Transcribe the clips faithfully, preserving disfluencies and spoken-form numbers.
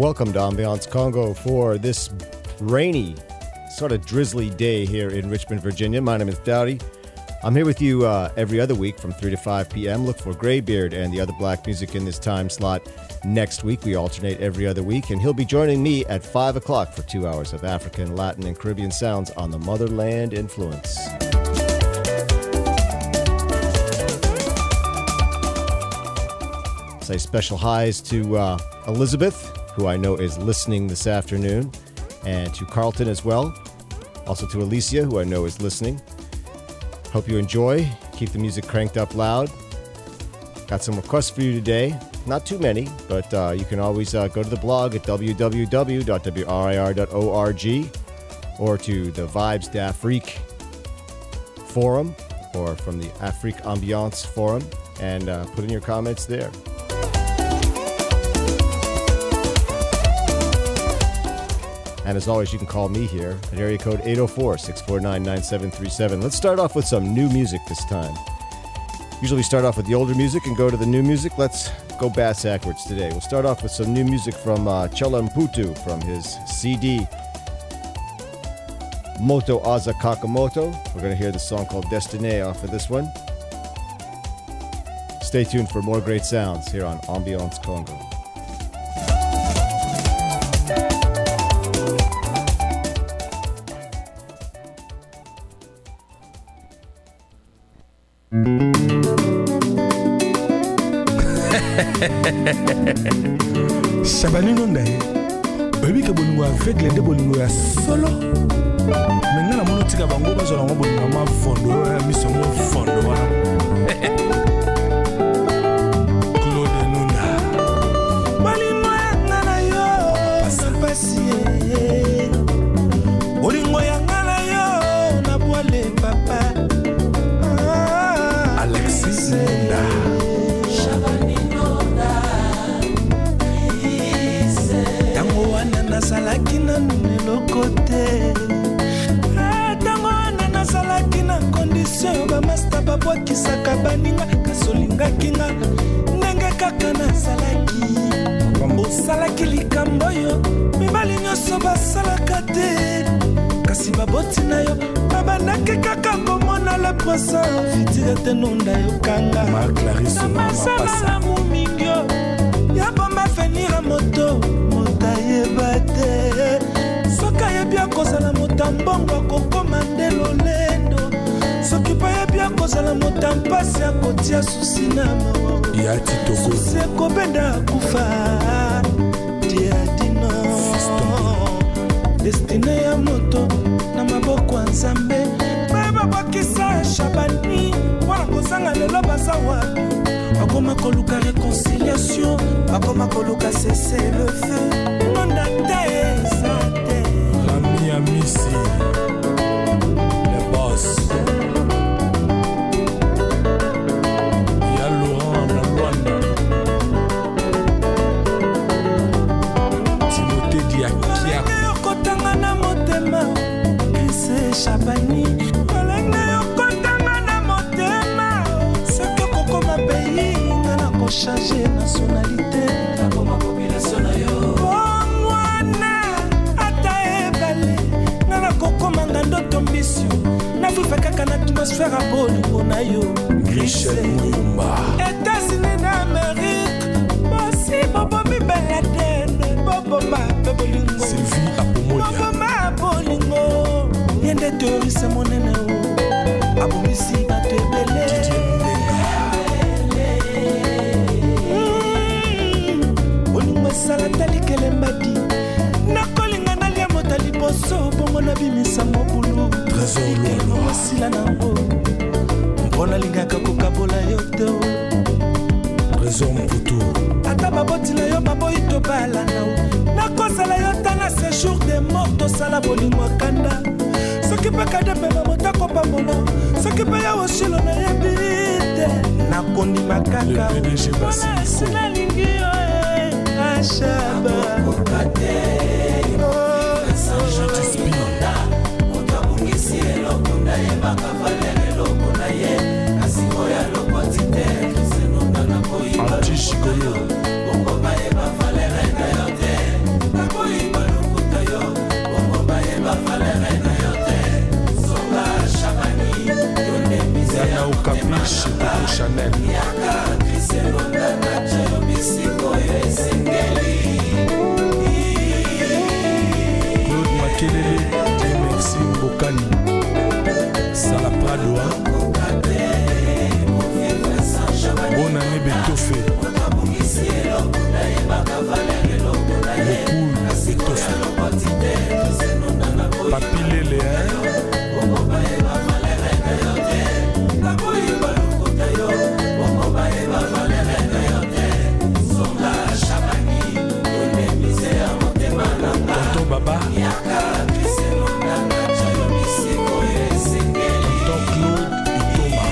Welcome to Ambiance Congo for this rainy, sort of drizzly day here in Richmond, Virginia. My name is Dowdy. I'm here with you uh, every other week from three to five p.m. Look for Greybeard and the other black music in this time slot next week. We alternate every other week, and he'll be joining me at five o'clock for two hours of African, Latin, and Caribbean sounds on the Motherland Influence. Say special highs to uh, Elizabeth, who I know is listening this afternoon, and to Carlton as well. Also to Alicia, who I know is listening. Hope you enjoy. Keep the music cranked up loud. Got some requests for you today. Not too many, but uh, you can always uh, go to the blog at w w w dot w r i r dot org or to the Vibes d'Afrique forum or from the Afrique Ambiance forum and uh, put in your comments there. And as always, you can call me here at area code eight oh four, six four nine, nine seven three seven. Let's start off with some new music this time. Usually we start off with the older music and go to the new music. Let's go bass backwards today. We'll start off with some new music from uh, Chela Mputu from his C D, Moto Aza Kakamoto. We're going to hear the song called Destiny off of this one. Stay tuned for more great sounds here on Ambiance Congo. Shabani Nondaye, oyebi ke bolingo aveugle nde bolingo ya solo. Menga na mono tika bango bazala ngo bolingo ma fondo ya miso mo fondo wa. Claude Nuna. Bolingo ya ngana yo, pasa pasi. Bolingo ya ngana yo, na boile papa. Alexis Nunda. Nasalaki na nelo kote Tango wana nasalaki na kondisyon Ba masta babwakisaka baninga Kasolinga kinga Nenge kaka nasalaki Osalaki likambo yo Mibali nyoso basalaka te Kasi baboti na yo Babanaki kaka komona le poisson Fitire te nunda yo kanga Ma Clarisse mama pasa Na mumingyo Yabo ma venir a moto Motaye bate Soka ye bia kozala motambongo Kokomande lolendo Soki pa ye bia kozala motampasi Akotia susi na mawa Yati toko Susi kobenda kufa Diadino Destine ya moto Na maboko anzambe Beba bakisa Shabani Wala kozanga lelo basa wapi Bakoma koluka réconciliation Bakoma koluka cesser le feu Non date sate Rami Amisi Le boss Y'a Laurent na Luanda Timothée Diakia Yokotanga na motema Kese Shabani changer nationalité Takoma population na yo Mwana ata ebale Nana kokoma ngandoto mbisio Na vive kaka na atmosphère abolingo na yo Michel Muyumba États-Unis d'Amérique Bosi bobo mi beladene Bobo ma bolingo Sylvie Apomoya Bobo ma bolingo Yende teorise monene o Abomisi bato ebele Salatali kelembadi Nakolinga nalia motali boso Bongo na bimisa mobulu Trésor lolo Masila nango Mpona lingaka kukabola yote Trésor mputu Ata baboti la yo baboyi tobala nao Nakozala yo tana séjour de mort Tosala bolingo kanda Soki pe kadepela motako pambola Soki pe ya oshilo na yebite Nakondi makaka Le P D G Basile Sina lingi yo Shaba Okate Je t'inspire Otabungisi elokunda ye Bakavalele lokunda ye Kasiko ya lokotite Senonda na koiba Anti-Chikolo Bongo baye bavalele kayote chez Coco Chanel. Claude Makelele et Maxime Bokani. Salapradoa. Bonne année Betofé. Beaucoup Betofé. Papi Lele, hein? Tonton Baba. Tonton Claude Itoma.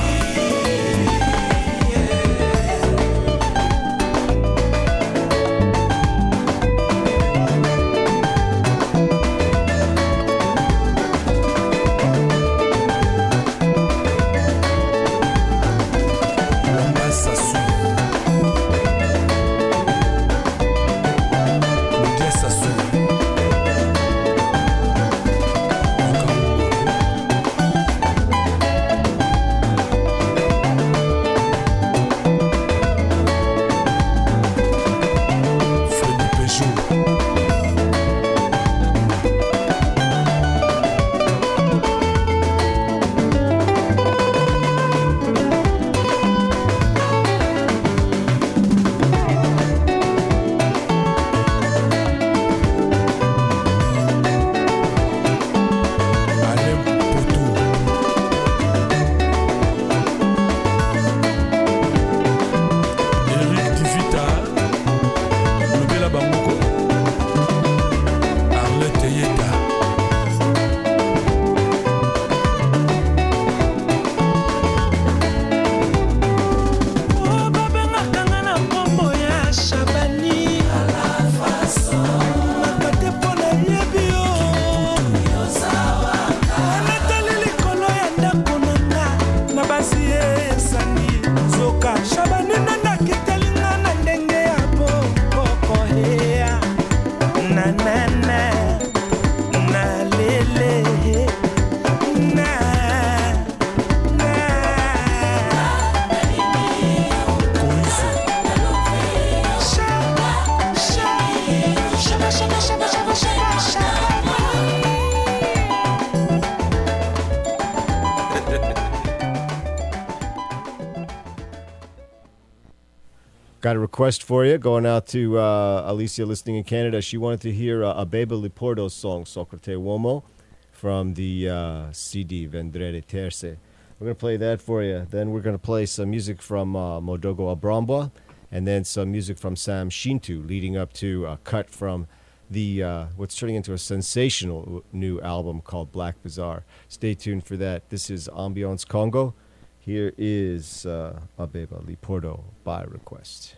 Got a request for you going out to uh, Alicia listening in Canada. She wanted to hear uh, Abeba Lipordo's song, Socrate Uomo, from the uh, C D Vendrede Terce. We're going to play that for you. Then we're going to play some music from uh, Modogo Abrambwa, and then some music from Sam Shintu, leading up to a cut from the uh, what's turning into a sensational new album called Black Bazaar. Stay tuned for that. This is Ambiance Congo. Here is uh, Abeba Lipordo by request.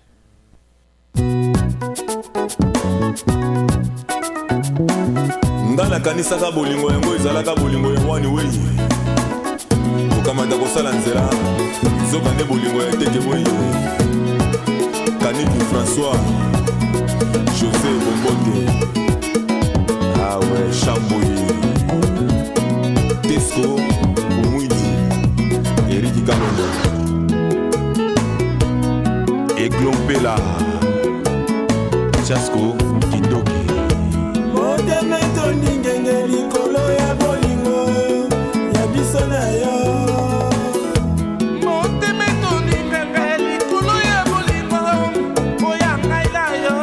Ngana kanisa ka bolingo yango ezalaka bolingo yawani weyi okamata kosala nzela zoka nde bolingo ya teke weyi Kaniki François José Bombote ah ouais Chamboyi Tesco Umwidi Eric Kalondo Eglompela Chasco Kidoki Modeme toni ngenge likolo ya bolingo ya biso na yo Modeme toni ngenge likolo ya bolingo oya ngai na yo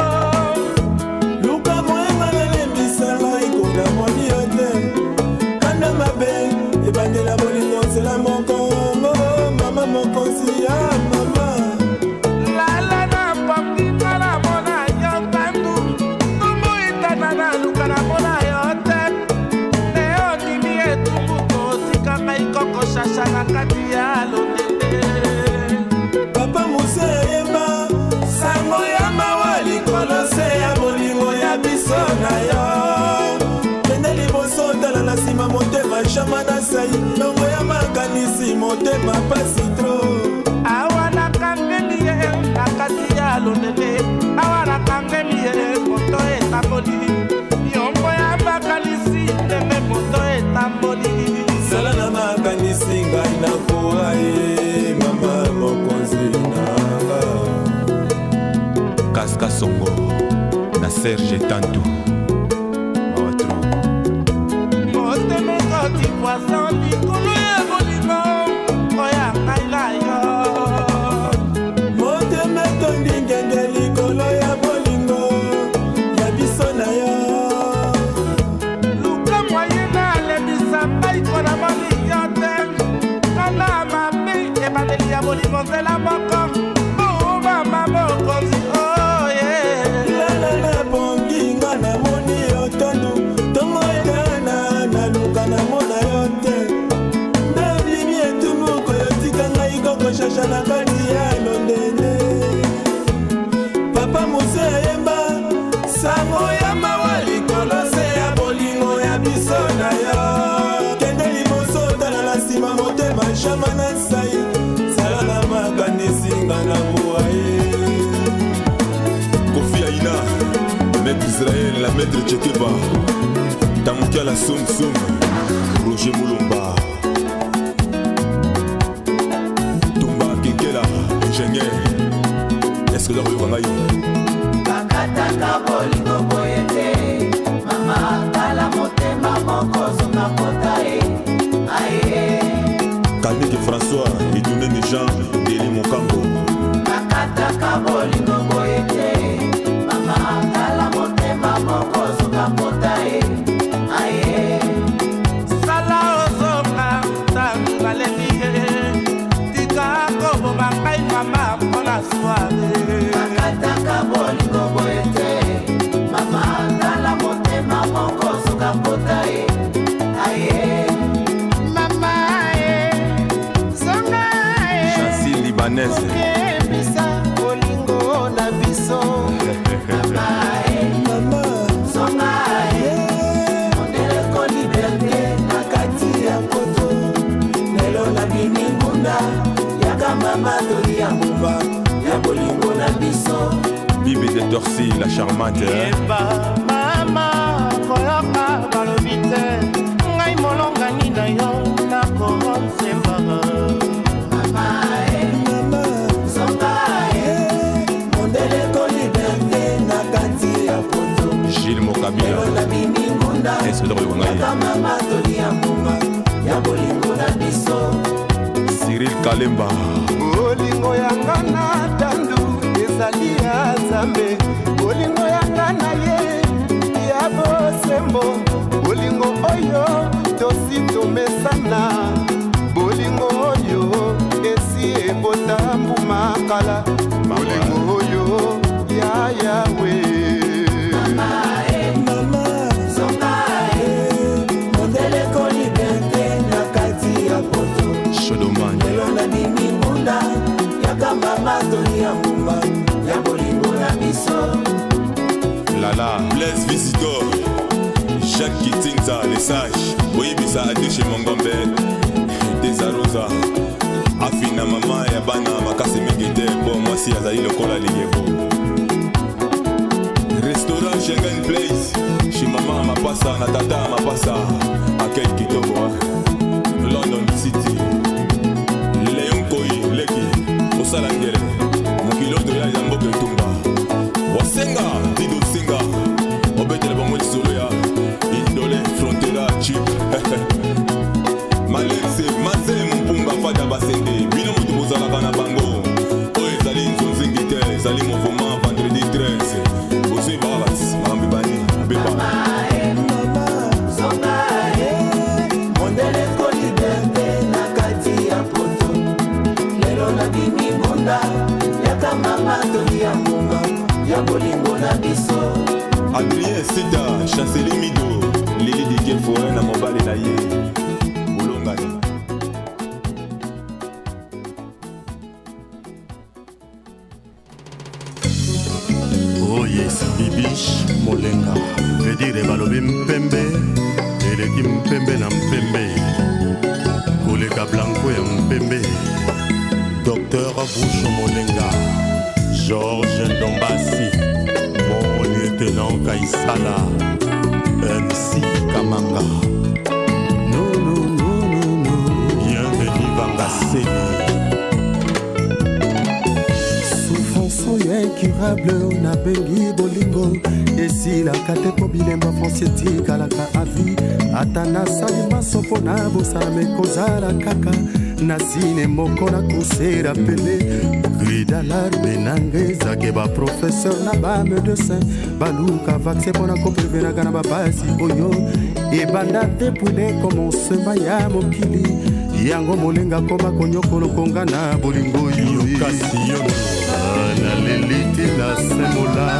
Luka moema lele bisala ikonda moni yote Kanda mabe ebandela bolingo sela moko Mama moko siya mama Lala na papi kala mona yo kandu Tumbu itana na luka na mona yote Neo dimi etumbuko tika kai koko shasha na kati ya lonele Papa muse yema Sango ya mawali kolose ya bolingo ya biso na yo Kende liboso tala na sima motema shama na sayi Nongo ya makanisi motema pasitro Awana kangemiye nakati ya lonele Awana kangemiye moto etamboli Yombo ya makanisi neme moto etamboli Sala na makanisi ngai na koaye Serge Tantou Mawatro motemekoti poisson likolo ya bolingo oya ngai na yo motemetondi ngenge likolo ya bolingo ya biso na yo luka moye na lebisa mbai kona moli yo te kana mabe ebandeli ya bolingo nzela moko obama mokonzi oye lelele bongi nga na moni otondo tongo ekana na luka na mona yo te ndalimi etumuko yotika ngai koko shasha na kati ya londende papa mose ayemba sango ya mawa likolo se ya bolingo ya biso na yo kende liboso tala na nsima motema shama na sai sala na makanisi nga na moaye Kofi Aina Maître Israël, la maître Tchekeba Tamukia la Soum Soum Roger Moulomba Tumba Kekela, ingénieur est-ce que la rue Wangaï Kakataka bolingo boyete Mama kala motema moko zonga potae Aye Kanike François, Idouné Nejan, Deli Mokambo Kakataka bolingo boyete Mama kala motema moko zonga potae Aye sala ozonga tanga lebiye tika kobo bangai mama mpona soare Kakataka bolingo boyete Mama kala motema moko zonga potae Aye mama e zonga e Chancy Libanaise ebisa bolingo na biso Mama zonga e Mondele ko liberté na kati ya poto Nelo na bini munda Yaka mama doli ya mumba Ya bolingo na biso Bibi de Dorcy, la charmante hein? eba mama koyoka balobi te ngai molongani na yo nakosembaka Mama e zonga e Mondele ko liberté na kati ya poto Gilles Mokabila Nelo na bini munda est-ce que la rue Wangaï Yaka mama doli ya mumba Ya bolingo na biso Cyril Kalemba bolingo yanga na tandu ezali ya nzambe bolingo yanga na ye ya bosembo bolingo oyo tosi tomesana bolingo oyo esi ebota mbuma kala bolingo oyo ya yawe Mondele ko liberté na kati ya poto Chodoman Nelo na bimi munda Yaka mama toli ya mumba Ya bolingo na biso Lala Blaise Visitor Jacques Kitinza, les sages Oyibisa Adeshe Mongombe Desarosa Afina mama ya bana makasi mingite Bo mwasi azali lokola liyebo Restaurant Schengen Place Shimama mapasa na tata mapasa Akei Kitoko London City Leon Koi Leki Osalangere Mokiloto ya Yamboke Tumba Wasenga Dido Senga Obetele bango lisolo ya Indole Frontera Chip Malense Maze Mpunga Fada Basende Bino mutu bozalaka na bango Oyo ezali nzonzingi te ezali mouvement vendredi treize Bozwi Baras Marambi Bani Beba Zonga e Mondele ko liberté na kati ya poto Lelo na bimi munda Yaka mama toli ya mumba Ya bolingo na biso Adrien Sita Chancelier Mido Lili Dike Foren na mobali na ye Bolongani Oh yes, Bibish Molenga Vedire balobi mpembe Eleki mpembe na mpembe Koleka blanco ya mpembe Docteur Boucho Molenga Georges Ndombasi Mon lieutenant Kaisala M C Kamanga Non, non, non, non, non Bienvenue Vangaseli souffrance oyo ekiri incurable na bengi bolingo esilaka te po bilembo fonsi etikalaka avi ata nasali maso mpo na bosala ekozala kaka na sine moko na kosera pele grida larme nanga ezake baprofesseur na bamedecin baluka vaccin mpo na koprevenaka na babasi oyo ebanda depule komonsema ya mokili yango molenga koma konyokolo konga na bolingo yo kasi yo na lelite na semola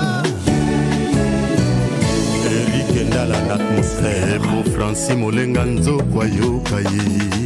Eric Ndala na atmosphère pour Francis molenga nzokwa yoka ye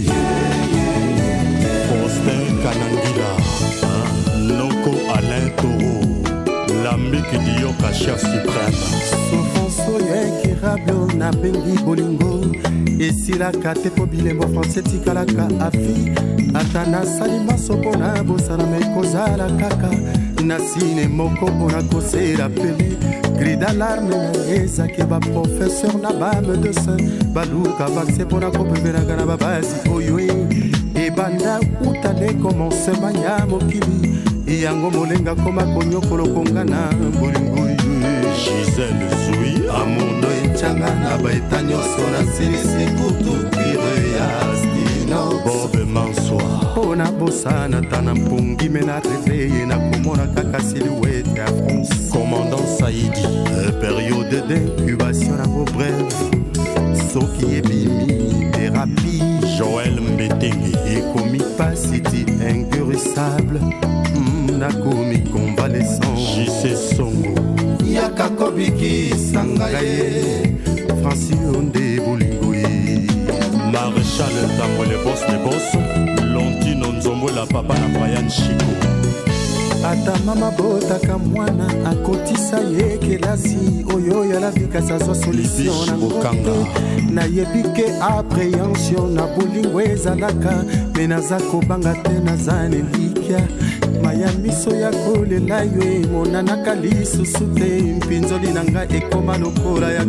Faustin Kanangila Noko Alain Toro Lambiki Dioka chef suprême Sofonso incurable na bengi bolingo esilaka te po bilembo français tikalaka afi ata nasali maso mpo na bosala ekozala kaka na sine moko mpo na kosela pele grida larme na ezaki baprofesseur na bamedecin baluka vaccin mpo na koprevenaka na babasi oyo ebanda utale komonsema ya mokili yango molenga koma konyokolo konga na bolingo Gisèle Zoui amondo echanga na baeta nyonso na silisi kutu kire ya stino Bobe Mansoir pona bosana tana mpungi mena réveillé na komona kaka silhouette ya France commandant Saïdi période d'incubation na vos brèves soki ebimi thérapie Joël Mbetenge ekomi pasiti inguérissable nakomi convalescent J C Songo Yaka Kobiki Sangaye Francis Onde Bolingoye Maréchal Tango le boss le boss Lontino Nzombo la papa na Brian Chico ata mama botaka mwana akotisa ye kelasi oyo ya la vika sa solution na bokanga na yebike appréhension na bolingo ezalaka menaza kobanga te na zane likia maya miso ya kolela yo emonanaka lisusu te mpinzoli na nga ekoma lokola ya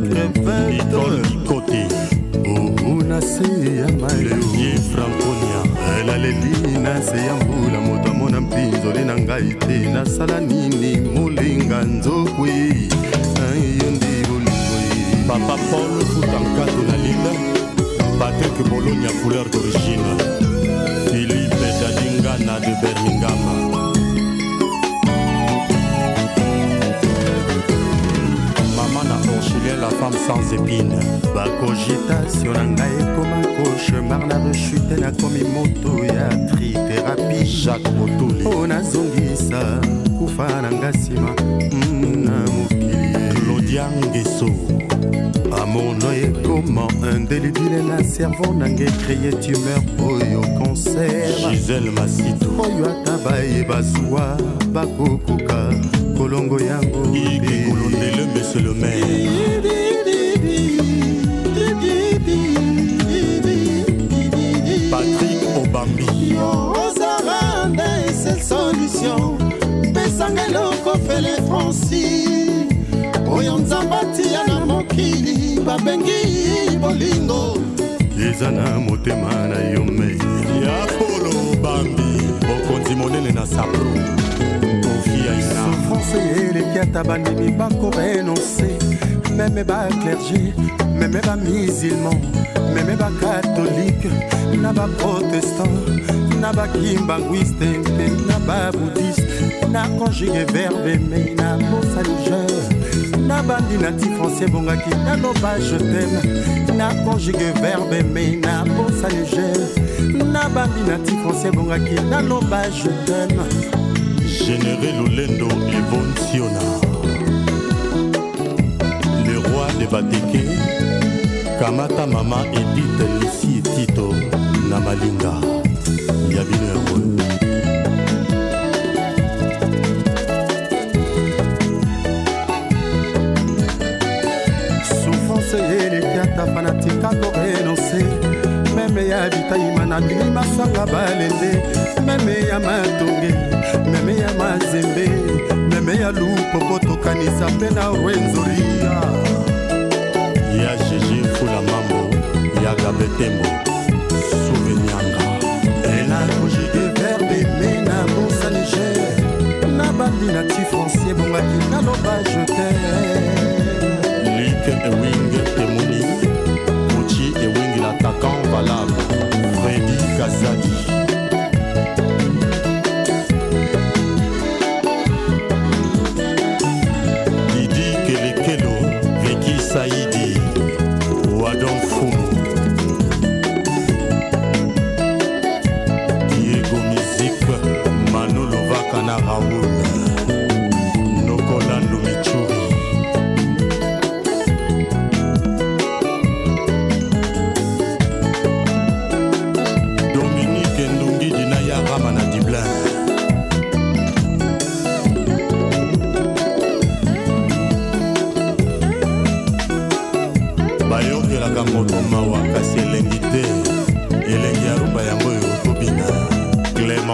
crevete na se ya maye franconia elaleli na se ya mbula moto amona mpinzoli na ngai te nasala nini molinga nzokwe yo ndi bolingo papa paul futankato na lila Patrick Bologna couleur d'origine Philippe Dalingana de Birmingham la femme sans épine bakogitation na ngai ekoma cauchemar na rechute nakomi moto ya trithérapie Jacques Motuli o nazongisa kufa na nga nsima na mokili Claudia Ngeso amono ekoma indélébile na cerveau nanga ekreye tumeur oyo cancer Gisèle Masito oyo ata bayeba zuwa bakokoka kolongo yango ikikolondele monsieur le maire Patrick Obambi ozaranda esel solution pesangeloko fele Francis oyo nzambati ya na mokili babengi bolingo eza na motema na yo mei ya polo Obambi bokonzi monene na sapro souffrance eleki ata bandimi bakorenonce meme baclergé meme bamusulman meme bacatholike na baprotestant na bakimbangwiste mpe na babudiste na conjugue verbe mei na bosaligeur na bandi nati français bongaki naloba je t'aime na conjugue verbe mei na bosaligeur na bandi nati français bongaki naloba je t'aime Généré Lolendo Evon Siona le roi de Bateke Kamata Mama Edith Lissi Tito Namalinga Yabino Heureux Souffrance et les fiata fanatiques à renoncer Meme ya bitaima na bilima sanga balende Meme ya matonge Meme ya mazembe Meme ya lupo kotokanisa pena wenzoria Ya Gigi Fula Mambo Ya Gabetembo Souvenianga Ela kojige verbe mena bonsa niger Na bandi na ti français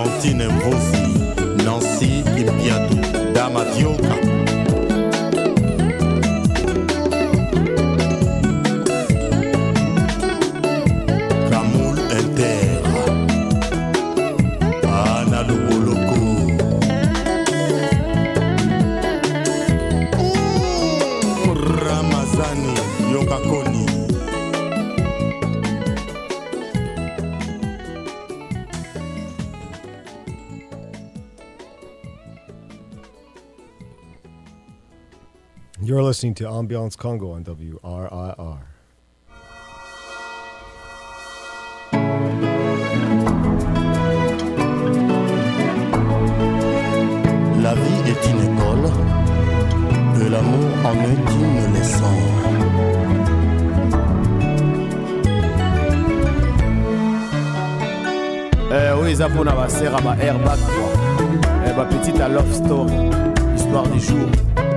Clémentine Mvosi, Nancy Impiatou, Dama Dioka. Kamoul Inter, Anna Luboloko. Ramazani Yokakoni. You're listening to Ambiance Congo on W R I R. La vie est une école, de l'amour en est une leçon. Eh oui, ça pour la serre à ma airbag quoi. Eh ma petite à love story, histoire du jour.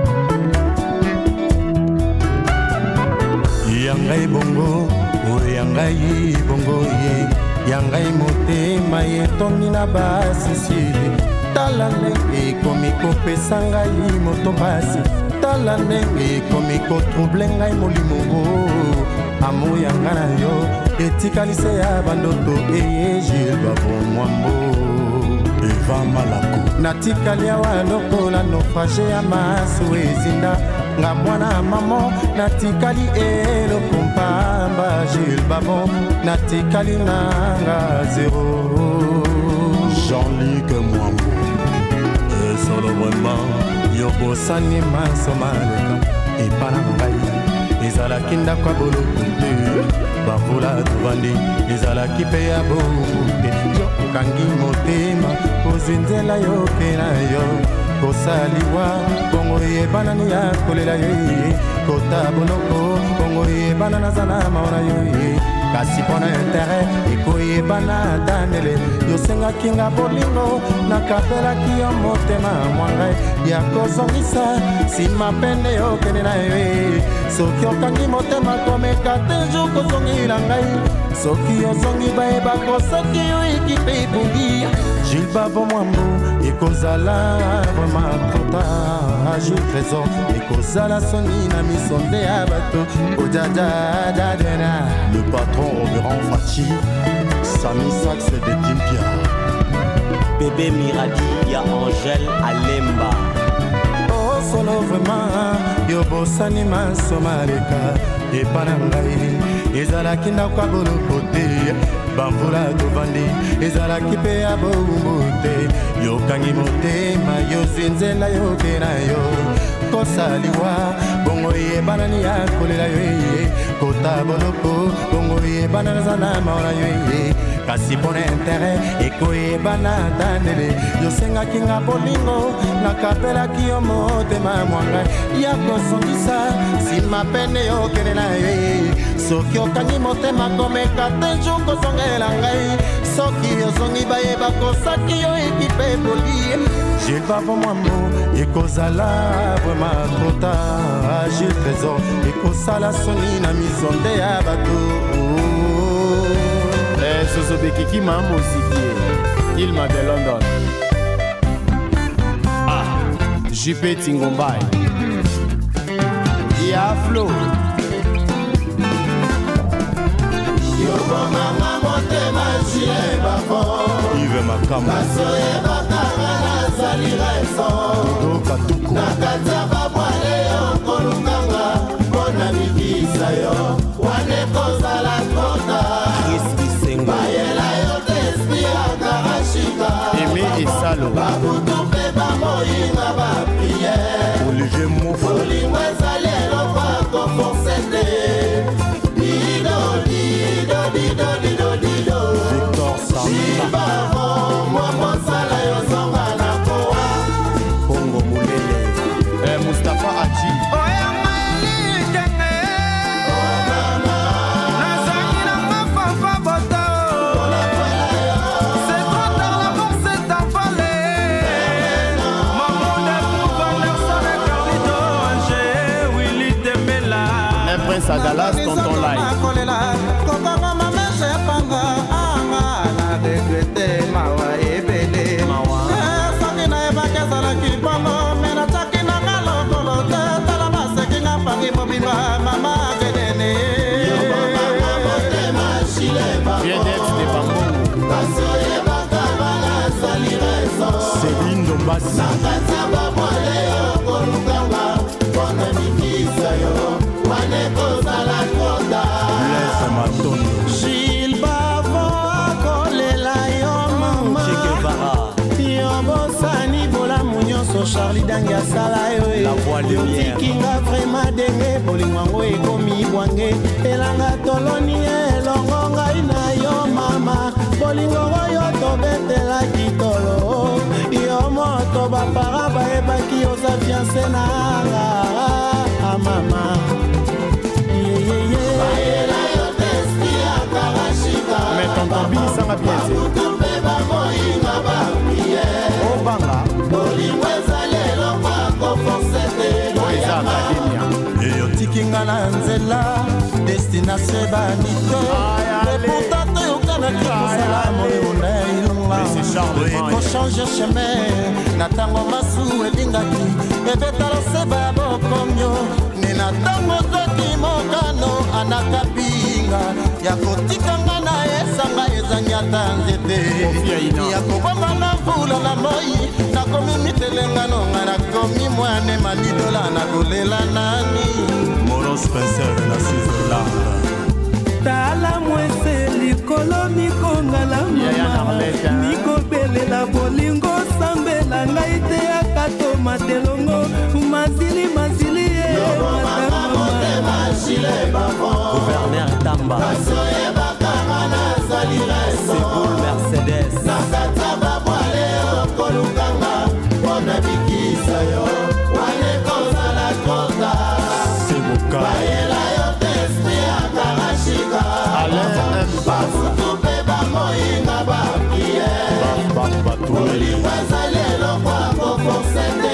Yangai bongo, o yangai bongo ye, yangai motema ye toni na basisi. Tala ndenge ekomi kopesa ngai moto pasi, tala ndenge ekomi kotrouble ngai molimo. Amour yanga na yo etikalise ya bandoto eye Gilles Bavomwambo. Eva Malako natikali awa lokola naufrage ya maso ezinda nga mwana mamo natikali eloko mpamba Gilles Bavon natikali nanga zero. Jean-Luc Mwambo solo vraiment yokosani maso maleka epana ngai ezalaki ndako ya boloko te bavula tovandi ezalaki mpe ya bongo te yokangi motema kozenzela yo mpe na yo kosaliwa bongo eyebanani ya kolela yo kota boloko bongo eyebana naza na maona yo kasi mpona intere ekoyebana danele yosengaki nga bolingo nakapelaki yo motema mwangai ya kozongisa nsima pende yokende na yo soki okangi motema komeka te jour kozongila ngai soki ozongi bayeba kosoki yo ekipe ebungi Gilles Bavomwambo ekozala vraiment kota Jules Trésor ekozala soni na misonde ya bato ojajajajena. Le patron au grand Fachi, Sami Sax de Kimpia. Bébé Miradi ya Angèle Alemba. Oh solo vraiment yo bosani maso maleka epana ngai ezalaki ndako ya boloko te bamvula tovandi ezalaki mpe ya bombo te yokangi motema yozinzela yoke na yo kosaliwa bongo eyebanani ya kolela yo eye kota boloko bongo eyebana naza na maona yo eye kasi mpona intere ekoyebana danele yosengaki nga bolingo nakapelaki yo motema mwangai ya kosongisa nsima pene yokende na yo soki okangi motema komeka te jour kozongela ngai soki ozongi bayeba kosaki yo ekipe eboli Gilles Bavomwambo ekozala vraiment kota Gilles Trésor ekosala soni na misonde ya bato. Sozobekiki ma mosiki Ilma de London. Ah, J P Tingombai ya Flo yobomanga motema Gilles Bavon Yves Makamba basoyebakanga nazali reso nakati ya babwale yo kolunganga mpona mikisa yo wane kozala kota bayela yo tespiraka ashika Aimé Esalo babutu mpe bamoyinga bapriere Olivier Mofo olingo ezali eloko akoforse te dido dido dido dido dido Victor Samba mwamosala yozonga na koa Kongo Mulele eh, Mustafa Aji à Dallas, tonton Lai. Kokanga mamese panga anga na regrete mawa ebele yo bosani bolamu nyonso Charlie dangi asala yo yotikinga vraimen denge bolingo yango ekomi bwange elanga toloni elongo ngai na yo mama bolingo oyo tobetelaki tolo yo moto bapara bayebaki oza fiance nanga ah mama bayela yo testi akarashika mais tonton Bi sanga bien bakutumbe bamoyinga baprie obanga bolingo ezalelo kwakoforsete eza akademia eyotikinga na nzela destination ebani te epourtant toyokanaki kozala molimo na ilonga ekochange chemin na ntango masu elingaki ebetala seba ya bokomio ne na ntango zoki mokano anakabinga ya kotikanga na esanga ezangi ata nzete ya kobanga na mvula na moi nakomi mitelengano nga nakomi mwane malidola nakolela nani Moros Spencer na Switzerland tala mwese likolo mikongala mama mikobelela bolingo sambela ngai te akatoma telongo mazili mazili ye Gouverneur Tamba Sekoul Mercedes nakataba bwale okolukanga mpona bikisa yo wane kozala kota Seboka bayela yo testi akarashika bafutu mpe bamoyinga baprie bolingo ezalelo kwakoforsete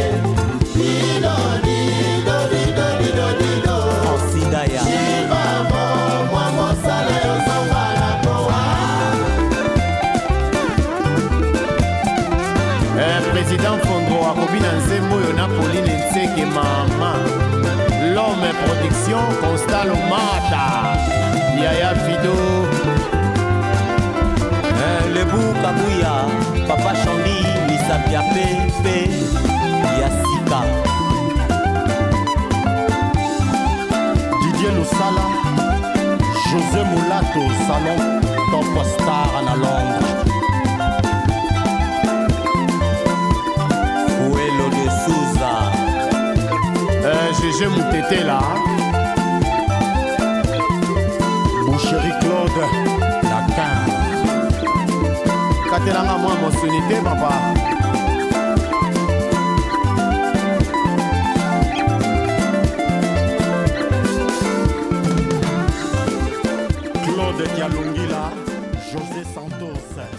didodidodidodido Sidaya ibavo mwa mosala yozongala kowa président Fondro akobi na nzembo oyo na Pauline Nseke mama l'homme production Constant Lomata Yaya Fido Lebu Kabuya Papa Chandi Misapia Pepe Yasika Didier Lusala José Moulato Salon Top Star à Londres Fuelo de Souza euh, Gégé Moutete là Boucherie Claude Lacan Katelanga moi mosonité papa Claude Dialongila José Santos.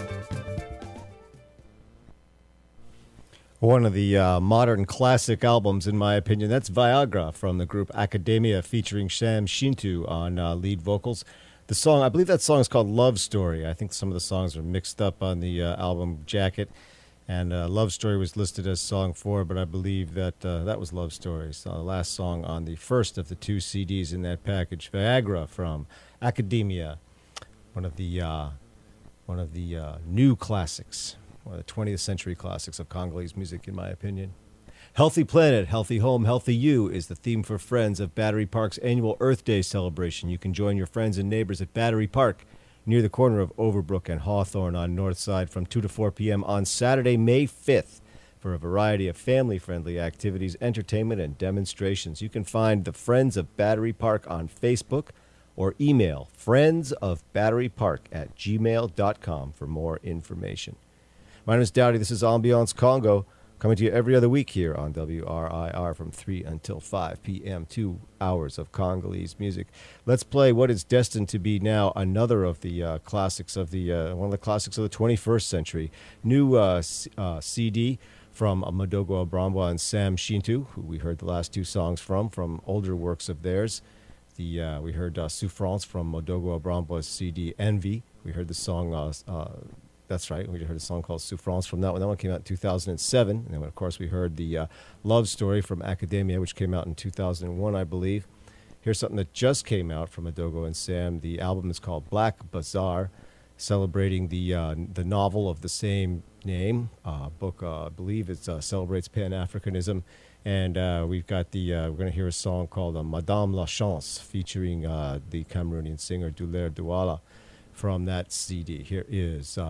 One of the uh, modern classic albums, in my opinion. That's Viagra from the group Academia, featuring Sam Shintu on uh, lead vocals. The song, I believe that song is called Love Story. I think some of the songs are mixed up on the uh, album jacket. And uh, Love Story was listed as song four, but I believe that uh, that was Love Story. So the last song on the first of the two C Ds in that package, Viagra from Academia, one of the uh, one of the uh, new classics, one of the twentieth century classics of Congolese music, in my opinion. Healthy Planet, Healthy Home, Healthy You is the theme for Friends of Battery Park's annual Earth Day celebration. You can join your friends and neighbors at Battery Park near the corner of Overbrook and Hawthorne on North Side from two to four p.m. on Saturday, May fifth for a variety of family-friendly activities, entertainment, and demonstrations. You can find the Friends of Battery Park on Facebook or email friendsofbatterypark at gmail dot com for more information. My name is Dowdy. This is Ambiance Congo, coming to you every other week here on W R I R from three until five p.m., two hours of Congolese music. Let's play what is destined to be now another of the uh, classics of the, uh, one of the classics of the twenty-first century. New uh, C- uh, C D from uh, Madogo Abrambwa and Sam Shintu, who we heard the last two songs from, from older works of theirs. The uh, We heard uh, Souffrance from Madogo Abrambwa's C D Envy. We heard the song... Uh, uh, That's right. We heard a song called Souffrance from that one. That one came out in two thousand seven. And then, of course, we heard the uh, Love Story from Academia, which came out in two thousand one, I believe. Here's something that just came out from Adogo and Sam. The album is called Black Bazaar, celebrating the uh, the novel of the same name. Uh, book, uh, I believe, it uh, celebrates Pan-Africanism. And uh, we've got the, uh, we're going to hear a song called uh, Madame La Chance, featuring uh, the Cameroonian singer Douleur Douala from that C D. Here is uh,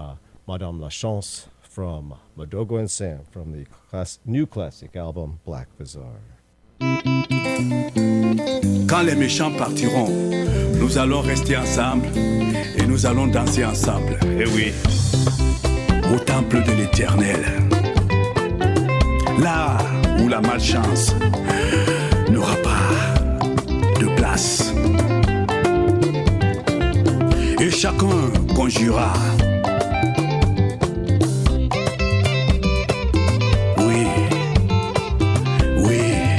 Madame La Chance from Madogo and Sam from the class, new classic album Black Bazaar. Quand les méchants partiront, nous allons rester ensemble et nous allons danser ensemble. Eh oui, au temple de l'Éternel. Là où la malchance n'aura pas de place. Et chacun conjurera. Oui, oui,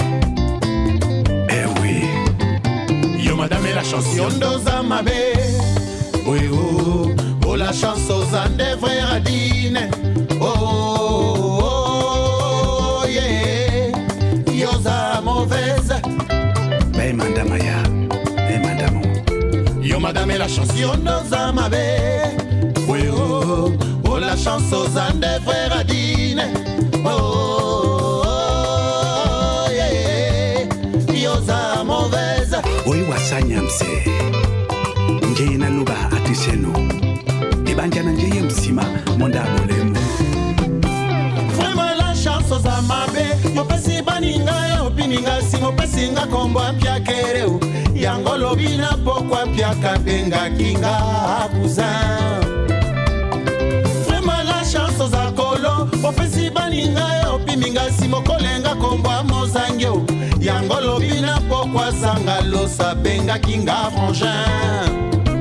eh oui. Yo madame et la chanson d'Oza Mabe. Oui, oh, oh, la chanson des frères Adine. Oh, oh, oh, yeah. Yoza mauvaise. Mais madame Aya, mais madame. Yo madame et la chanson d'Oza Mabe. Oui, oh, oh, la chanson des frères Adine. Oh, oh, oh, yeah. Yoza mauvaise. Oui, wasanyamse. Njena luba atiseno. Ibanjana njeye msima monda bolemu. Vraiment la chance aux amabe. Mopesi baninga ya opininga si mopesi nga kombo apia kereu. Yangolo bina pokwa apia kabenga kinga cousin. Vraiment la chance aux akolo. Mopesi baninga ya opininga si mokolenga kombo amozangyo. Yangolo bina pokwa zanga losa benga kinga frangin.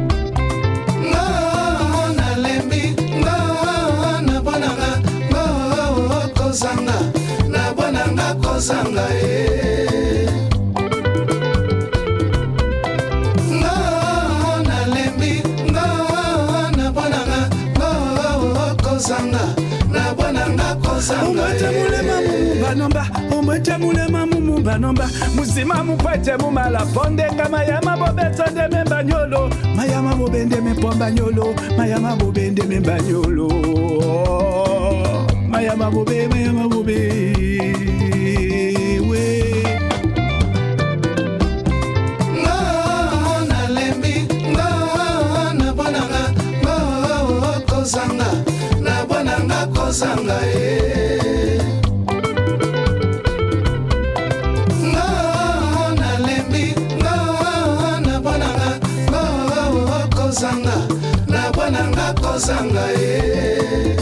Kozanga, na bananga kozanga eh. Na na lembi, na na bananga, na kozanga, na bananga kozanga. Umete mulema mumba nomba, umete mulema mumba nomba. Muzima mupete mumala ponde kama yama bobeta de membanyolo, mayama bobende mepomba nyolo, mayama bobende membanyolo. Mayama bobe, mayama bobe, we. Na na lembi, na na bananga, na kozanga, na bananga kozanga eh. Na na lembi, na na bananga, na kozanga, na bananga kozanga eh.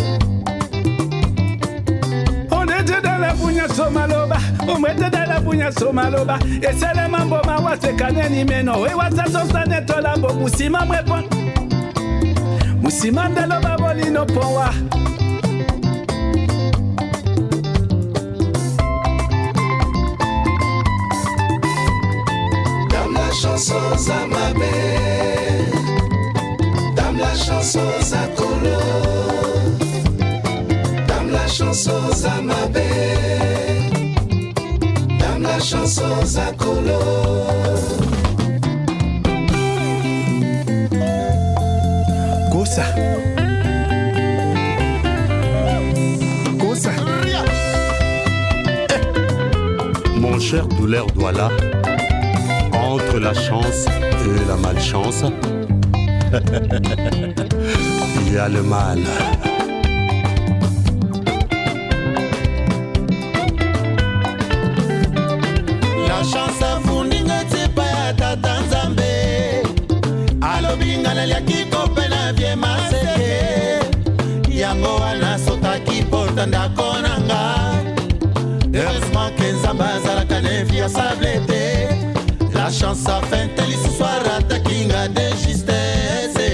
Somaloba, umete dala bunya somaloba. Esele mambo mawase kaneni meno. E wasa sosane tolambo musima mwepon. Musima ndelo baboli no powa. Dame la chanson za mabe. Dame la chanson za kolo. Dame la chanson za mabe. La chanson za kolo. Kosa Kosa eh. Mon cher douleur Douala, entre la chance et la malchance, il y a le mal. Heureusement que Nzamba zalaka nevi ya sablete. La chance a fait tel soir à kinga de justesse.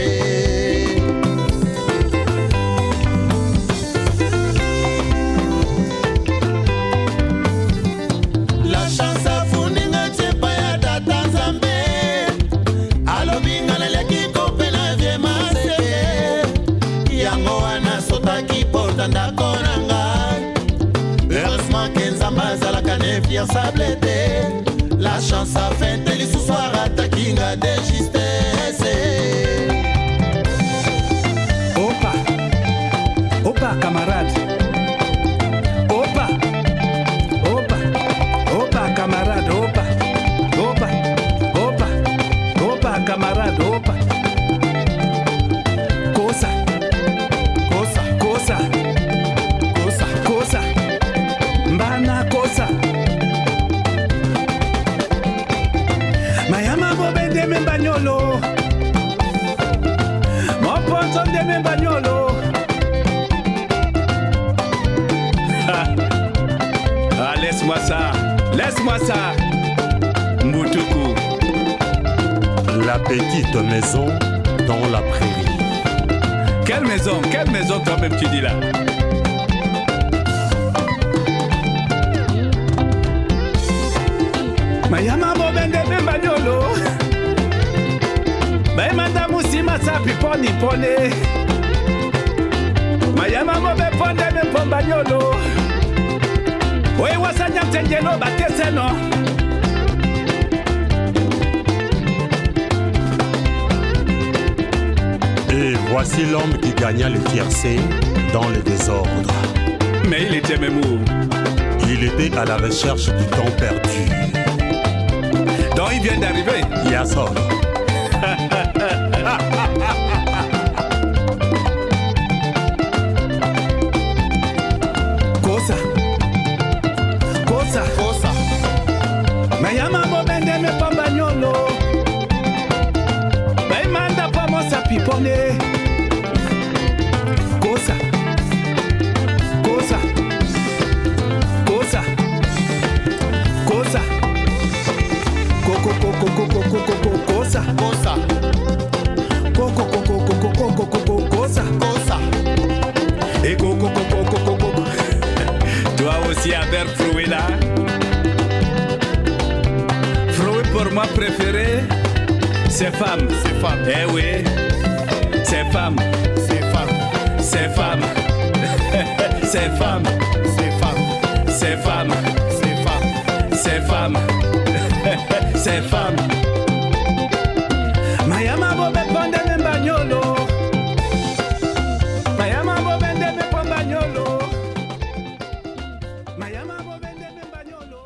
La chance a fourni n'était pas ya tata Nzambe. Alobinga na leki kope na vie maseke. Yango wana sota ki porta ndako nanga. Heureusement que Nzamba zalaka nevi ya sablete. La chance a fait tel soir à ta kinga de justesse. Opa, opa camarade. Opa, opa, opa camarade, opa, opa, opa, opa camarade, opa. Cosa, cosa. laisse-moi ça, laisse-moi ça. Mbutuku. La petite maison dans la prairie. Quelle maison, quelle maison toi-même tu dis là? Mayama bobende membanyolo. Baimanda musima sapi poni pone. Mayama bobe ponde me pombanyolo. Oye wasanya mtengelo bateseno. Et voici l'homme qui gagna le tiercé dans le désordre. Mais il était même où? Il était à la recherche du temps perdu. Donc il vient d'arriver. Yes, sir. Kosa. Kosa. Kosa. Mayama bobende me pambanyolo. Baimanda pamosa pipone. Kosa. Kosa. Kosa. Kosa. Coco coco coco coco coco cosa. Cosa. Coco coco coco coco coco cosa. Cosa. Et coco coco coco coco. Toi aussi un verre floué là. Floué pour moi préféré. C'est femme. C'est femme. Eh oui. C'est femme. C'est femme. C'est femme. C'est femme. C'est femme. C'est femme. C'est femme. C'est femme. C'est femme. Mayama bobe ponde me banyolo. Mayama bobende me pombanyolo. Mayama bobende me banyolo.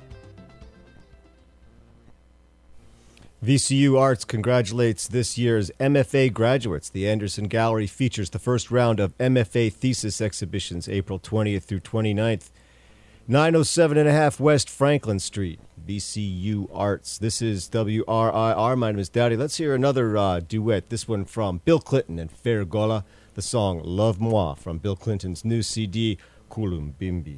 V C U Arts congratulates this year's M F A graduates. The Anderson Gallery features the first round of M F A thesis exhibitions April twentieth through twenty-ninth. nine oh seven and a half West Franklin Street, V C U Arts. This is W R I R. My name is Dowdy. Let's hear another uh, duet, this one from Bill Clinton and Fergola, the song Love Moi from Bill Clinton's new C D, Kulumbimbi.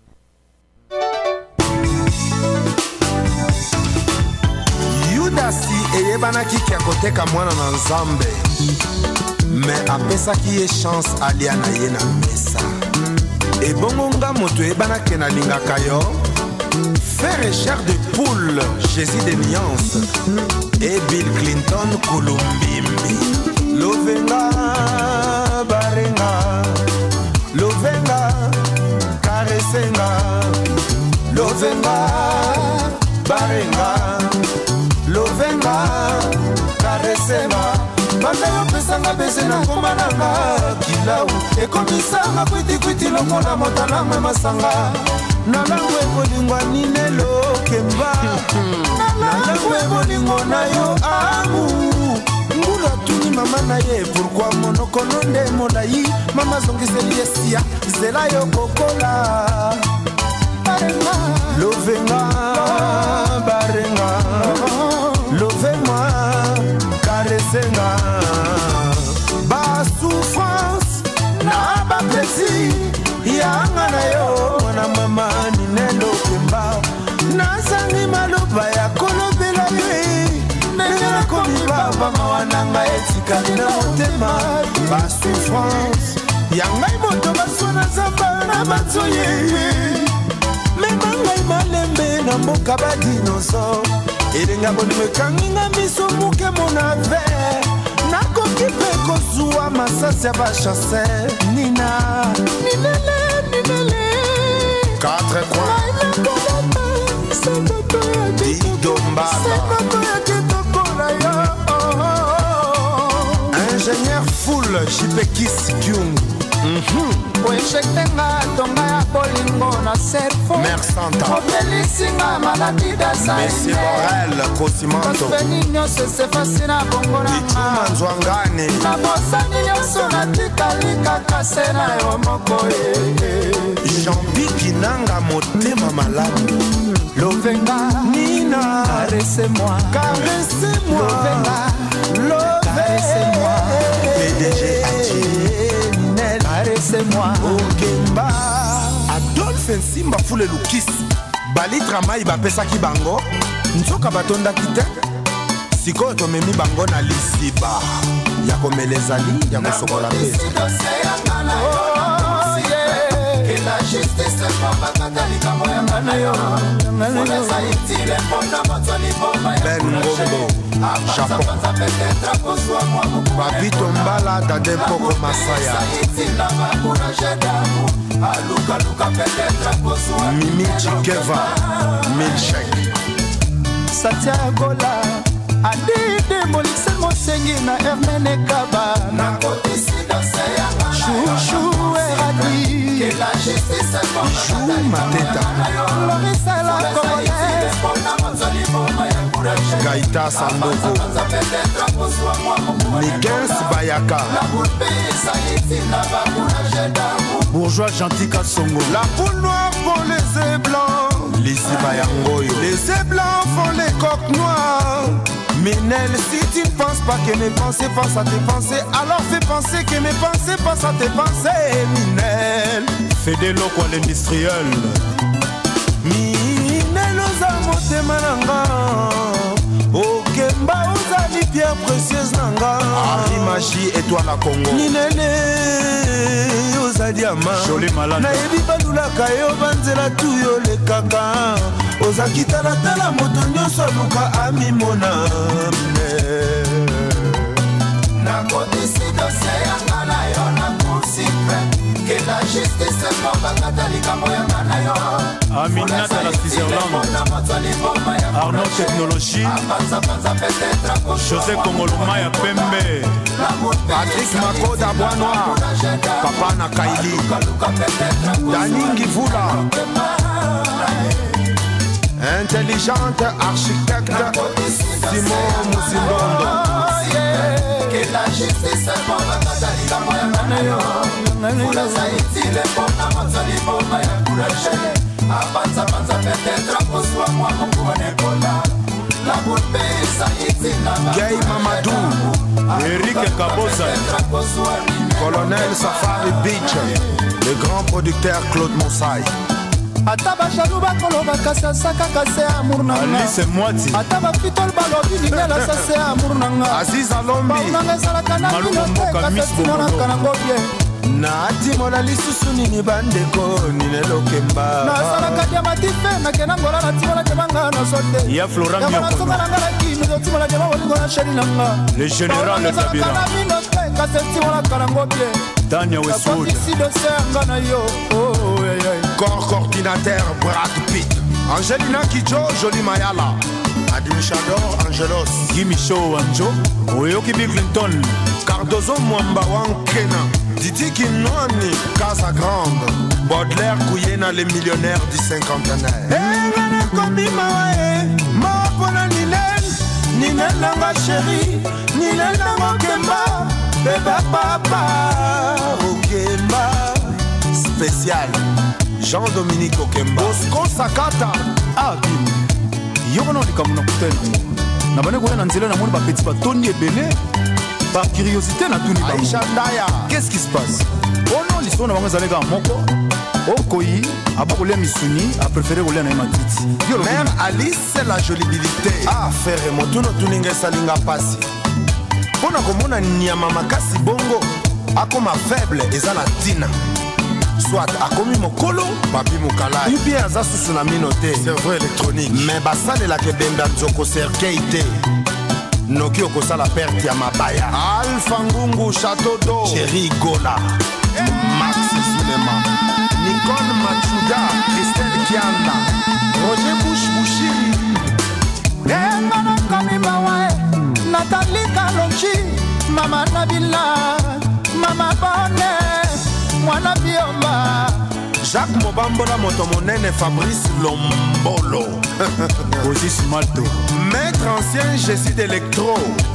Yudasi eyebanaki kia koteka mwana na nzambe, me apesaki ye chance alia na ye na mesa. Ebongo nga moto ebanaki na lingaka yo, faire et chair de poule, Jésus de nuance, et Bill Clinton Kulumbimbi. Lovenga, barenga, lovenga, caressenga, lovenga, barenga, lovenga, caressenga. Banda yo pesanga bese na ngoma nanga kilau ekomisanga kwiti kwiti lokola motala mwe masanga na langwe bolingwa ninelo kemba na langwe bolingo na yo amu ngula tuni mama na ye pourquoi monoko nonde molai mama zongiseli yesia zela yo kokola barenga lovenga barenga lovenga caressenga ba souffrance na ba plaisir yanga na yo na mama ni nendo kemba na sangi maloba ya kolobela ye nena komi baba mawananga etikali na motema ba souffrance yanga moto basona zamba na matsoye mema ngai malembe na mboka ba dinosaure elenga bonime kanginga miso muke mona ver nakoki mpe kozwa masasi ya bachasser nina ninele ninele quatre coins didombaba ingénieur full jipekis kyung oinjectenga tonga ya bolingo na serfo opelisinga maladi Messi Borel Cosimanto kosipeni nyonso esefasi na bongo nanga nzwangane na bosani nyonso natikali kaka se na yo moko Jean-Biki nanga motema malamu lovenga nina caresse-moi caresse-moi lovenga caresse-moi P D G Ati caresse-moi Okemba Adolphe Nsimba Fule Lukisi balitra mai bapesaki bango nzoka batondaki te sikoyo tomemi bango na lisiba ya komela ezali ya kosokola pesa Ben Ngombo Japon Babito Mbala Dade Poko Masaya Mimi Chikeva Milchek Satya Gola Adide Molikse Mosengi na Hermene Kaba Chouchou Eradi Chou Mateta Lorisa la Congolaise Gaïta Sandovo Nikens Bayaka Bourgeois Gentil Kassongo. La poule noire pour les œufs blancs Lisi Bayangoyo. Les œufs blancs font les coques noires. Minel, si tu ne penses pas que mes pensées pensent à tes pensées, alors fais penser que mes pensées pensent à tes pensées, Minel. Fédélo quoi l'industriel. Minel aux amours mananga. Okemba ozali pierre précieuse nanga. Ari Magie étoile à Congo. Minele ozali ama. Joli malade. Na ebi balulaka yo banzela tuyo le kaka. Ozaki tala tala moto nyonso luka amimona. Na kote si dose yanga na yo na kursi pre. Que la justice est pas bakatalika moyanga na yo. Aminata la Switzerland. Arnaud Technologie. José Kongolomaya Pembe. Patrick Makoda Bois Noir. Papa Nakaili. Daningi Vula. Intelligente architecte Simon Moussimbondo. Que la justice est pas bakatalika moyanga na yo. Fula zaiti le pona mazali bomba ya kuraje. Avanza vanza peut-être pour soi moi mon konekola. La bourbe zaiti na Gay Mamadou. Eric Kabosa. Colonel Safari Beach. Le grand producteur Claude Monsai. Ataba Chalouba Koloba Kasasa Kakase Amour Nanga. Alice Mwati. Ataba Fitol Balobi Ningela Sase Amour Nanga. Aziz Alombi. Nanga Salakana Minote Kasetina Kanangobie. Nati mola lisusu nini bandeko nine lokemba. Na salakadia matife na kenangola na timola kemanga na sote. Ya Florent Miokono. Ya songa nanga la kimi do timola kema wolingo na sheri nanga. Le général de Tabira. Na minote kasetima Kanangobie. Daniel Westwood. Ici de serga na yo. Oh yeah yeah. Corps coordinateur Brad Pitt. Angelina Kidjo Jolie Mayala. Administrador Angelos. Gimme Show Anjo. Oyoki Bill Clinton. Cardozo Mwamba Wankena. Didi Kinwani Casa Grande. Baudelaire Kouyena les millionnaires du cinquantenaire. Engana Kobima Wae. Mopona Ninen. Ninen Langa chérie. Ninen Langa Kemba. Bébé papa Okemba. Spécial Jean-Dominique Okemba. Bosco Sakata. Ah Bim. Yokono likamuna kutena. Na bane koya na nzela na moni ba petit ba toni ebele. Par curiosité na tuni ba. Aïcha Ndaya. Qu'est-ce qui se passe? Oh non, l'histoire na bango zalega moko. Okoyi abakolia misuni a préféré kolia na matiti. Mère Alice c'est la jolibilité. Ah frère motuno tuninga salinga pasi. Pona komona nyama makasi bongo akoma faible ezala tina. Soit akomi mokolo papi mokala. Ou bien aza susu na minote. Cerveau électronique. Mais basale la kebenda nzoko serkeite. Noki okosala perte ya mabaya. Alpha Ngungu Château d'Eau. Chéri Gola. Maxi Sulema. Nicole Machuda. Christelle Kianda. Roger Bush Bouchiri. Engana Kamibawe. Nathalie Kalonji. Mama Nabila. Mama Bonne. Mwana Biomba. Jacques Mobambola moto monene Fabrice Lombolo. Osis Malto. Maître ancien Jésus d'Electro.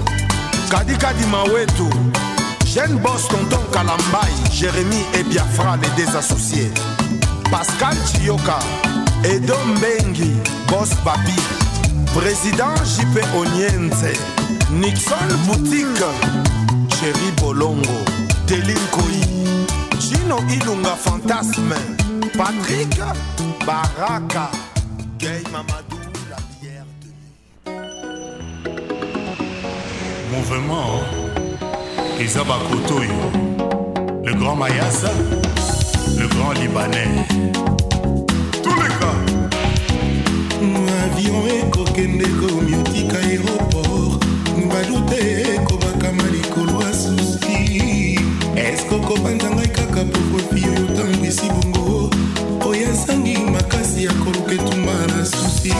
Kadi Kadi Mawetu. Jeune boss tonton Kalambai. Jérémy et Biafra les désassociés. Pascal Chioka. Edo Mbengi. Boss Babi. Président J P Oniense. Nixon Boutique. Chéri Bolongo. Telin Koi. Chino Ilunga Fantasme. Patrick Baraka, Gay Mamadou, la bière de Mouvement Isaba Kotoyo, le grand Mayasa, le grand Libanais. Tous les gars. Avion ekokende komiotika aéroport balute ekobakama likolo ya susi eske okobanza ngai kaka pokopi oyo otambwisi bongo oyo asangi makasi ya koluka etumba na susi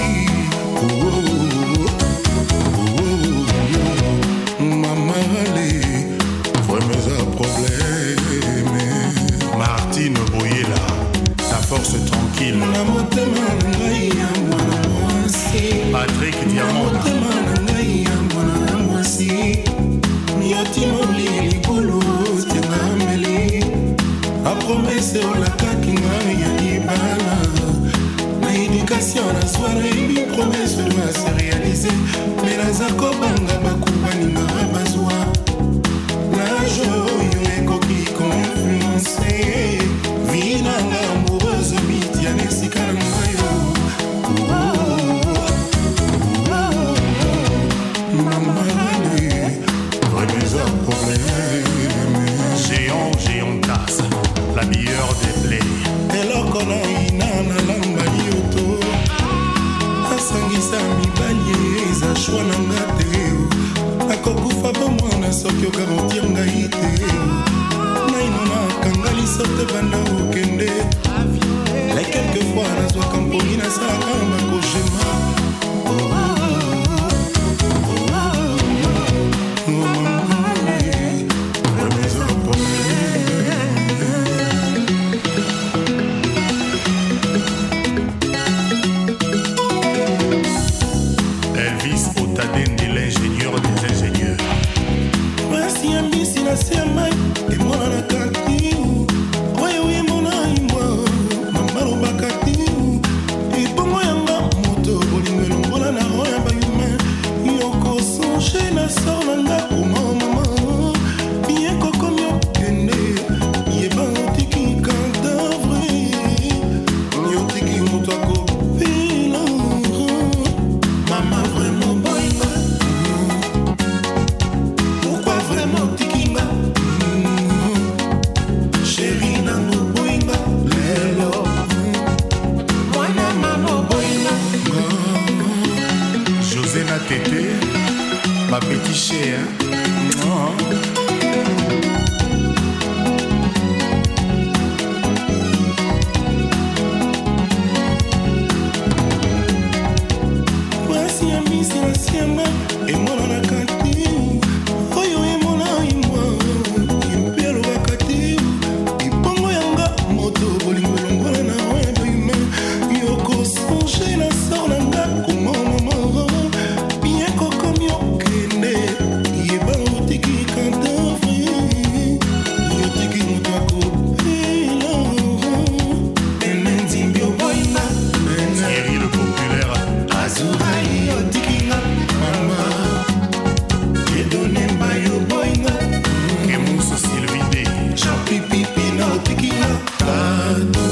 mamale vraiment un problème. Martine Boyela, sa force tranquille. Na motema ngai ya mwana mwasi Patrick Diamond, na motema ngai ya mwana mwasi yotimoli likolo tenga mbeli apromese olakaki ngai ya libala na éducation na soir ebi promese doit se réaliser mais naza kobanga bakubaninga bazwa najo oyo ekoki konfluence vinanga amoureuse biti ya nesika na ngayo Géant, géant tasse, la meilleure des plaies. eloko na ina na lamba yoto asangisa mibali eza shwa na nga te akokufa bomwana soki okarotir ngai te naino nakanga liso te banda okende la quelquefois nazwaka mpongi nasalaka bakojema Elvis Otadendi, l'ingénieur des ingénieurs. Merci ambisi na sema emona na kati oyo emona imwa mamaro bakati ebongo yanga moto bolingo longola na oya bayume yoko songe na sor na nga oma mama bien kokomi okende yeba otiki kadavre yotiki moto akopela mama vraiment boinga. Pourquoi vraiment tikinga chérie nango boinga lelo mwana mama boinga José Natete, ma petite chère. Oh. mwasi ya misi na siama emona na kati oyo emona imwa impelo bakati ibongo yanga moto bolingo longola na oya boime yoko songe na sor na nga komomama bien kokomi okende yeba otiki kadavre yotiki moto akopela enenzimbi oboina Thierry le populaire. azurai otikinga mama edone mbayo boinga Kemuso Sylvide. champipipi na otikinga ado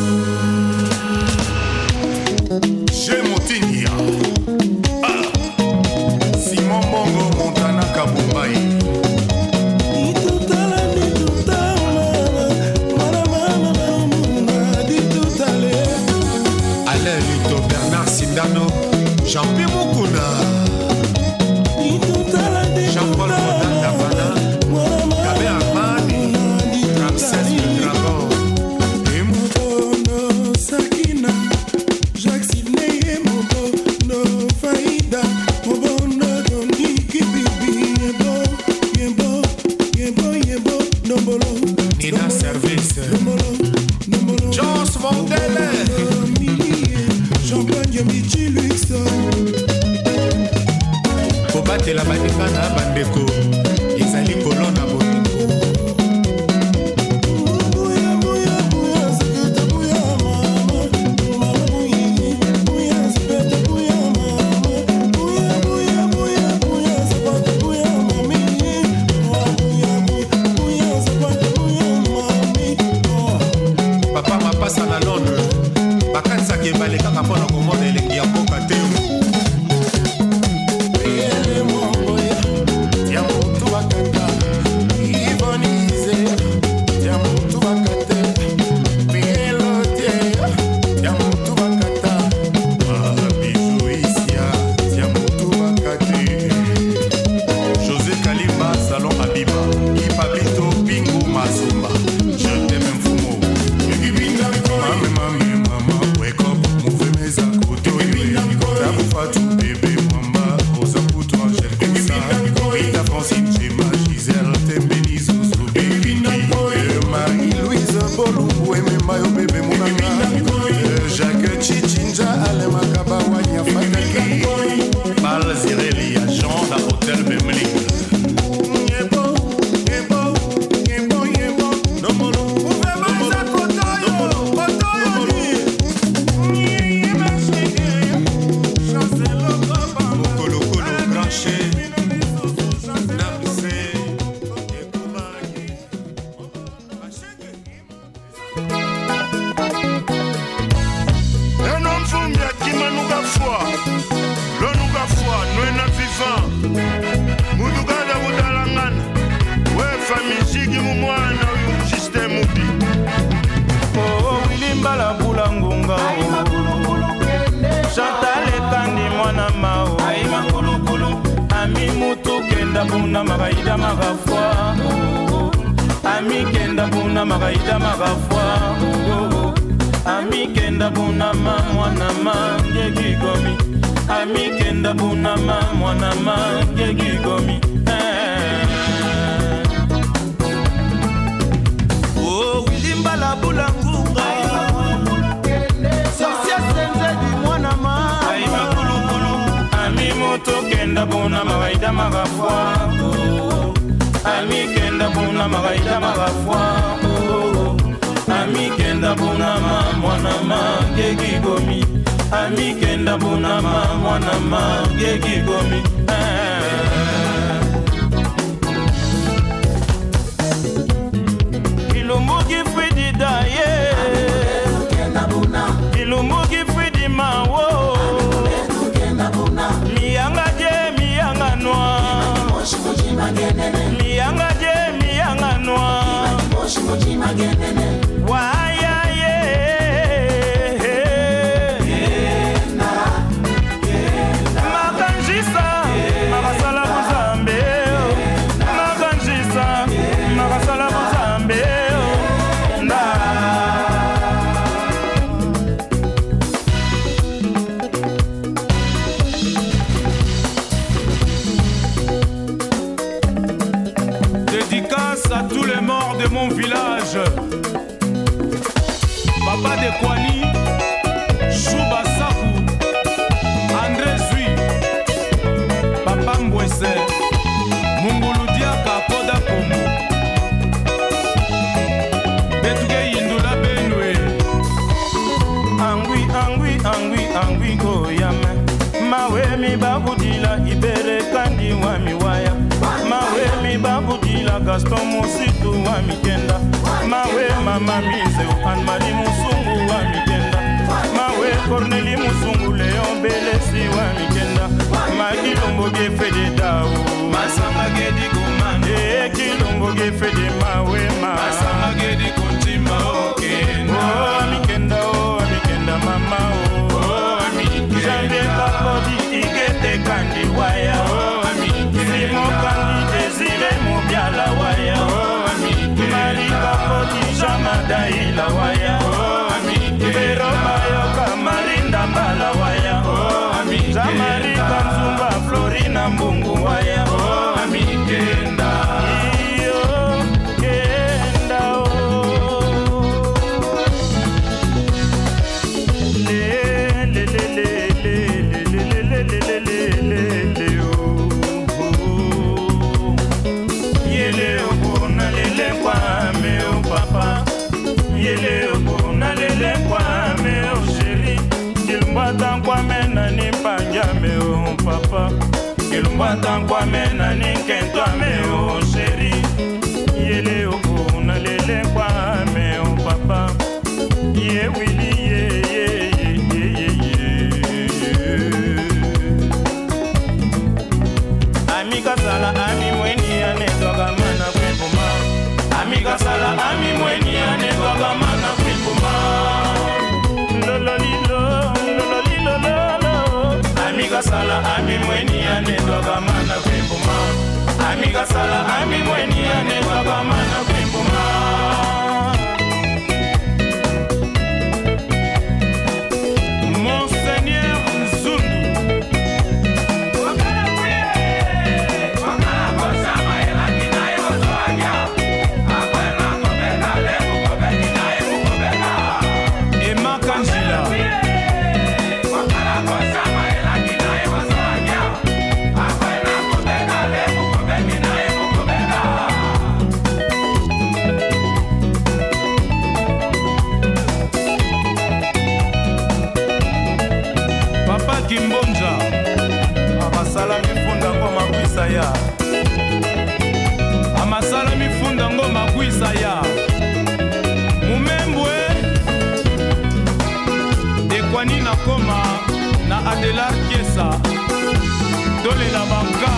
J'ai Motingia. Ah. Simon Bongo Montana Kabumbai. ditutala ditutala mwana mama bamunga ditutale Alain Lito, Bernard Sindano, Jean-Pierre Moukouna, ditutala Jean-Paul Rodan Dabana, Gabe Armani, Ramsès le Dragon, Mobono Sakina Jacques Sidney et Mobono Faïda Mobono Doniki Bibi Yebo Yebo Yebo Yebo Nombolo Nina Service, Nombolo Nombolo Joss Mondele, Champagne Michi Luxon Kobatela Bandeka na Bandeko, Ezali Kolona Bolingo, Bouya Bouya Bouya Sekete Bouya Mama Mama Bouya Bouya Sekete Bouya Mama Bouya Bouya Bouya Bouya Sekete Bouya Mami Bouya Bouya Bouya Sekete Bouya Mami papa mapasa na Londres bakanisaka ebale kaka mpo na komona elengi ya mboka te Gaston Mositu wa Mikenda mawe mama Mize Anmali Musungu wa Mikenda mawe Corneli Musungu Leon Belesi wa Mikenda Makilombo Gefede Dao Masama Gedi Kumande Kilombo Gefede mawe ma Masama Gedi Kuntima Okenda Oh Mikenda oh Mikenda mama oh Oh Mikenda Jande Kakodi Igete Kandi Waya Oh Mikenda Simo Kandi Desire Mubiala Waya Oh Mikenda Malika Kodi Jamada Ila Waya Oh Mikenda Pero Mayoka Marinda Mbala Waya Oh Mikenda Jamarika Mzumba Florina Mbungu Waya Oh Mikenda Papa, Kilumba tankwa mena ninkentwa meo chéri, yele oku na lele kwa meo papa, sala ami mweni ane doga mana kwimbuma amiga sala ami mweni ane doga mana kwimbuma Monseigneur Nzundu wakala kuye wakala kosa maela kinaye ozoagia akwena kobeka lebu kobeki naye mukobeka Emma Kanjila wakala kosa maela kinaye ozoagia akwena kobeka lebu kobeki naye mukobeka Papa Kimbonja amasala mifunda ngoma kwisa ya amasala mifunda ngoma kwisa ya Mumembwe Ekwani na koma na Adelar Kiesa Dole la banka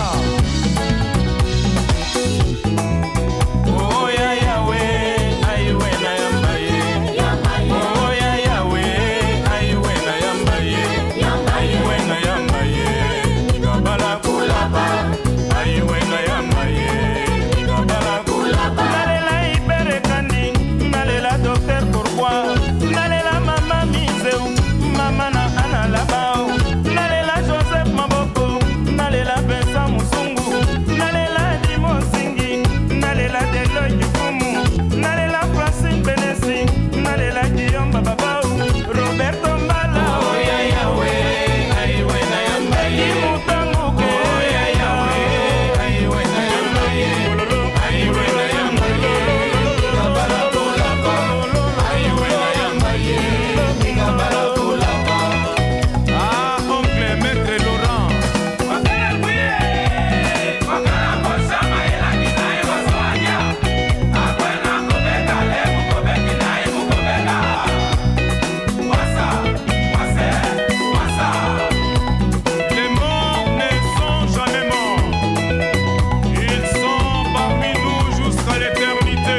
Oh ya yawe aiwe na yambaye Oh ya yawe aiwe na yambaye aiwe na yambaye gabala kulaba aiwe na yambaye gabala kulaba nalela ibere kandi nalela docteur pourquoi nalela mama miseu mama na ana labao nalela Joseph Maboko nalela Bensa Musungu nalela Dimosingi nalela Delo Yukumu nalela Francine Benesi nalela Guillaume Babao Roberto Mbala oh ya yawe aiwe na yambaye mutanguke oh ya yawe aiwe na yambaye aiwe na yambaye gabala kulaba aiwe na yambaye gabala kulaba ah oncle maître Laurent wakala kuye wakala kosa maela kinaye wasoagia akwena kobeka lebu kobeki naye mukobeka wasa wase wasa les morts ne sont jamais morts ils sont parmi nous jusqu'à l'éternité.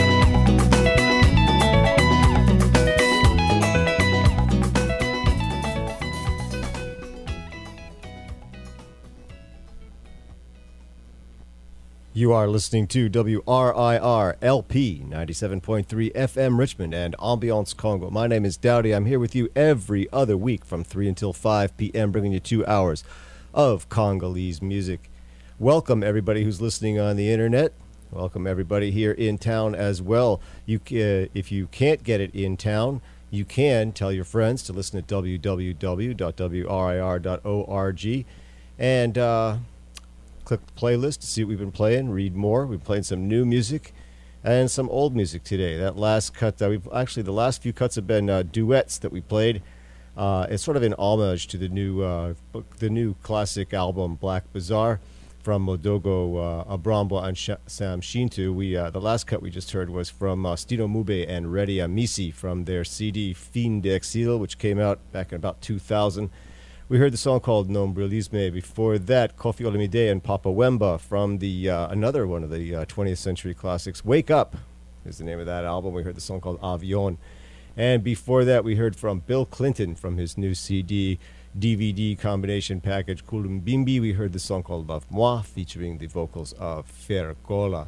You are listening to W R I R L P ninety-seven point three F M Richmond and Ambiance Congo. My name is Dowdy. I'm here with you every other week from three until five p.m., bringing you two hours of Congolese music. Welcome, everybody who's listening on the internet. Welcome, everybody here in town as well. You, uh, if you can't get it in town, you can tell your friends to listen at w w w dot w r i r dot org and uh, click the playlist to see what we've been playing, read more. We've played some new music and some old music today. That last cut, that we've actually, the last few cuts have been uh, duets that we played. Uh, it's sort of an homage to the new uh, book- the new classic album Black Bazaar from Modogo uh, Abrambo and Sh- Sam Shintu. We uh, the last cut we just heard was from uh, Stino Mube and Reddy Amisi from their C D Fin d'Exil, which came out back in about two thousand. We heard the song called Nombrilisme. Before that, Kofi Olomide and Papa Wemba from the uh, another one of the uh, twentieth century classics, Wake Up is the name of that album. We heard the song called Avion. And before that, we heard from Bill Clinton from his new C D D V D combination package, Kulumbimbi. We heard the song called Love Moi, featuring the vocals of Fergola.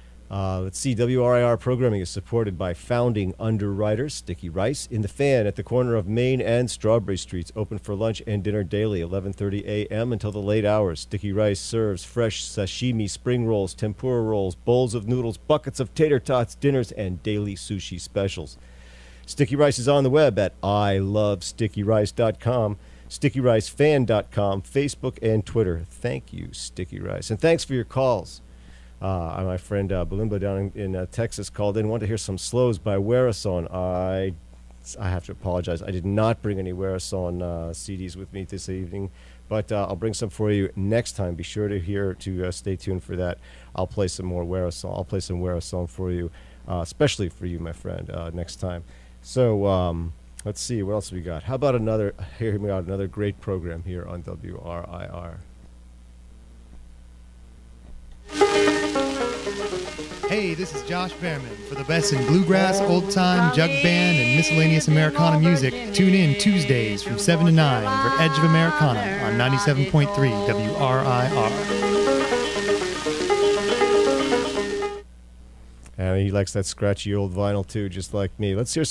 Uh, let's see, W R I R programming is supported by founding underwriters Sticky Rice in the Fan at the corner of Main and Strawberry Streets, open for lunch and dinner daily, eleven thirty a.m. until the late hours. Sticky Rice serves fresh sashimi, spring rolls, tempura rolls, bowls of noodles, buckets of tater tots, dinners, and daily sushi specials. Sticky Rice is on the web at i love sticky rice dot com, sticky rice fan dot com, Facebook, and Twitter. Thank you, Sticky Rice. And thanks for your calls. Uh, my friend uh, Balimba down in, in uh, Texas called in, wanted to hear some slows by Werason. I I have to apologize. I did not bring any Werason uh, C Ds with me this evening, but uh, I'll bring some for you next time. Be sure to hear to uh, stay tuned for that. I'll play some more Werason. I'll play some Werason for you, uh, especially for you, my friend, uh, next time. So um, let's see, what else we got? How about another? Hear me out. Another great program here on W R I R. Hey, this is Josh Behrman. For the best in bluegrass, old-time, jug band, and miscellaneous Americana music, tune in Tuesdays from seven to nine for Edge of Americana on ninety-seven point three W R I R. And he likes that scratchy old vinyl too, just like me. Let's hear